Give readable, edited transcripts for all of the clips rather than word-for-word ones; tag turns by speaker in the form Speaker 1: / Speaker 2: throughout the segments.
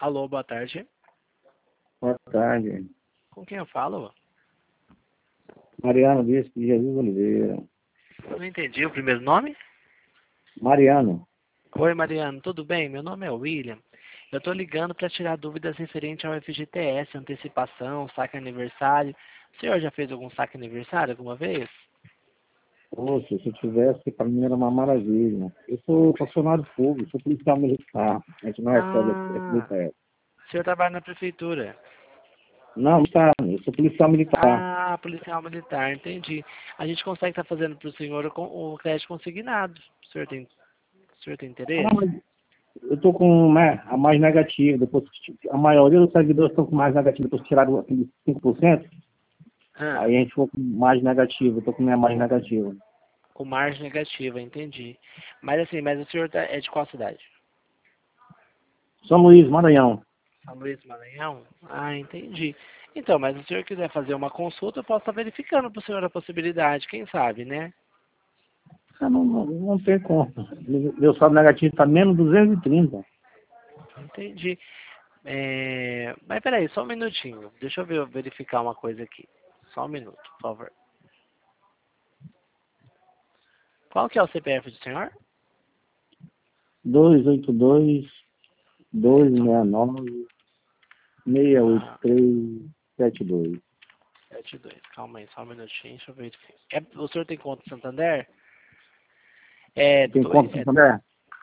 Speaker 1: Alô, boa tarde.
Speaker 2: Boa tarde.
Speaker 1: Com quem eu falo?
Speaker 2: Mariano Bispo de Jesus Oliveira.
Speaker 1: Não entendi o primeiro nome?
Speaker 2: Mariano.
Speaker 1: Oi, Mariano, tudo bem? Meu nome é William. Eu estou ligando para tirar dúvidas referente ao FGTS, antecipação, saque aniversário. O senhor já fez algum saque aniversário alguma vez?
Speaker 2: Poxa, se eu tivesse, para mim era uma maravilha. Eu sou funcionário público, sou policial militar. A gente não recebe
Speaker 1: Ah,
Speaker 2: FGTS.
Speaker 1: o senhor trabalha na prefeitura.
Speaker 2: Não, militar, eu sou policial militar.
Speaker 1: Ah, policial militar, entendi. A gente consegue estar fazendo para o senhor o crédito consignado. O senhor tem
Speaker 2: Ah,
Speaker 1: interesse?
Speaker 2: mas eu estou com, né, a mais negativa. Depois, a maioria dos servidores estão com mais negativo. Depois que tiraram aqueles 5%,
Speaker 1: Ah,
Speaker 2: aí a gente ficou com mais negativo. Eu estou com minha mais negativa.
Speaker 1: com margem negativa, entendi. Mas assim, o senhor é de qual cidade?
Speaker 2: São Luís, Maranhão.
Speaker 1: São Luís, Maranhão? Ah, entendi. Então, mas se o senhor quiser fazer uma consulta, eu posso estar verificando para o senhor a possibilidade, quem sabe, né?
Speaker 2: Ah, não tem como. Meu saldo negativo está menos 230.
Speaker 1: Entendi. Mas peraí, só um minutinho. Deixa eu verificar uma coisa aqui. Só um minuto, por favor. Qual que é o CPF do senhor?
Speaker 2: 282
Speaker 1: Então,
Speaker 2: 269 683
Speaker 1: ah,
Speaker 2: 72.
Speaker 1: 72. Calma aí, só um minutinho, deixa eu verificar. O senhor tem conta no Santander? É,
Speaker 2: Tem
Speaker 1: dois,
Speaker 2: conta, Santander?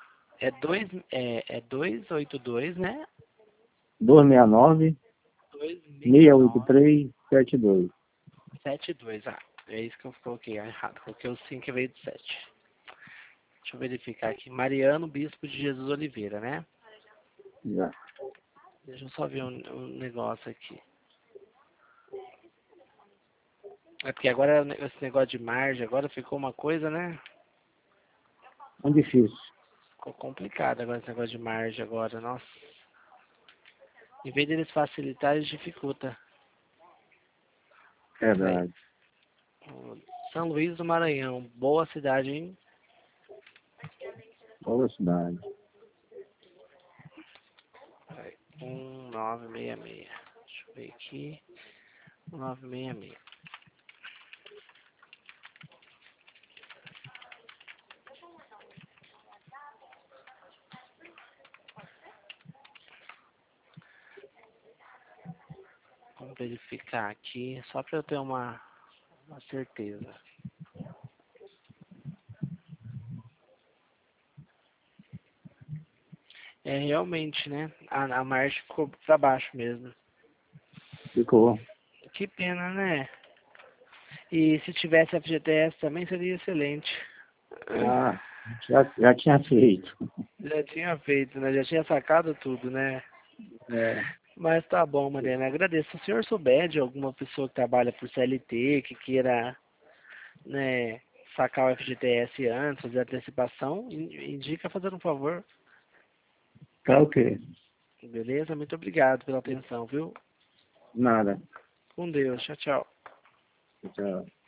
Speaker 1: 282, né?
Speaker 2: 269
Speaker 1: 269.
Speaker 2: 683 72.
Speaker 1: 72, é isso que eu coloquei errado. Coloquei o 5 que veio de 7. Deixa eu verificar aqui. Mariano Bispo de Jesus Oliveira, né?
Speaker 2: Já.
Speaker 1: Deixa eu só ver um negócio aqui. É porque agora esse negócio de margem, agora ficou uma coisa, né?
Speaker 2: É difícil.
Speaker 1: Ficou complicado agora esse negócio de margem agora, nossa. Em vez deles facilitar, eles dificultam. Peraí.
Speaker 2: Verdade.
Speaker 1: São Luís do Maranhão, boa cidade, hein?
Speaker 2: Boa cidade.
Speaker 1: Peraí. 1966. Deixa eu ver aqui. 1966. Vamos verificar aqui, só para eu ter uma certeza. É realmente, né? A margem ficou para baixo mesmo.
Speaker 2: Ficou.
Speaker 1: Que pena, né? E se tivesse FGTS também seria excelente.
Speaker 2: Ah, já tinha feito.
Speaker 1: Já tinha feito, né? Já tinha sacado tudo, né?
Speaker 2: É,
Speaker 1: Mas tá bom, Mariana. Agradeço. Se o senhor souber de alguma pessoa que trabalha por CLT, que queira, né, sacar o FGTS antes, fazer a antecipação, indica fazendo um favor.
Speaker 2: tá ok.
Speaker 1: Beleza? Muito obrigado pela atenção, viu?
Speaker 2: Nada.
Speaker 1: Com Deus. Tchau, tchau.
Speaker 2: Tchau.